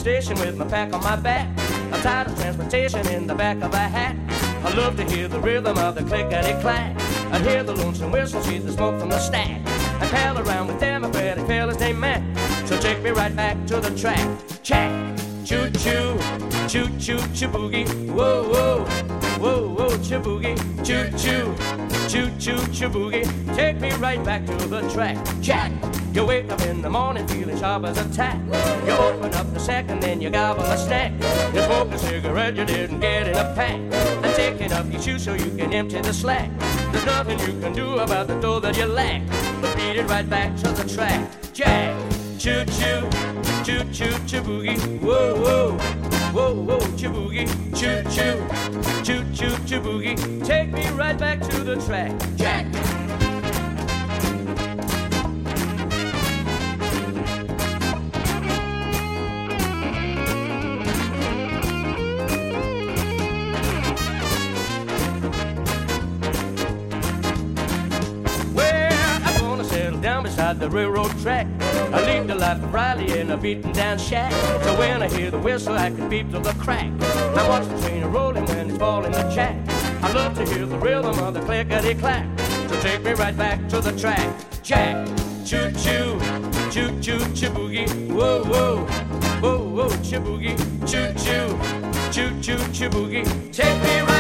station with my pack on my back. I'm tired of transportation in the back of a hat. I love to hear the rhythm of the clickety-clack. I hear the lonesome whistle, see the smoke from the stack. I pal around with Democratic fellas named Matt. So take me right back to the track. Check, choo-choo, choo-choo, choo-boogie. Whoa, whoa, whoa, whoa, choo-boogie. Choo-choo, choo-choo, choo-boogie. Take me right back to the track. Check. You wake up in the morning feeling sharp as a tack. You open up the sack and then you gobble a snack. You smoke a cigarette you didn't get in a pack. And taking off your shoes so you can empty the slack. There's nothing you can do about the dough that you lack. But beat it right back to the track. Jack, choo-choo, choo-choo, choo-boogie. Whoa, whoa, whoa, whoa, choo-boogie. Choo-choo, choo-choo, choo-boogie. Take me right back to the track. Jack. Beside the railroad track, I lead the life of Riley in a beaten down shack. So when I hear the whistle, I can beat to the crack. I watch the train rolling when it's falling the jack. I love to hear the rhythm of the clickety-clack. So take me right back to the track. Jack, choo-choo, choo-choo, choo-boogie. Whoa, whoa, whoa, whoa, choo-boogie. Choo-choo, choo-choo, choo-boogie. Take me right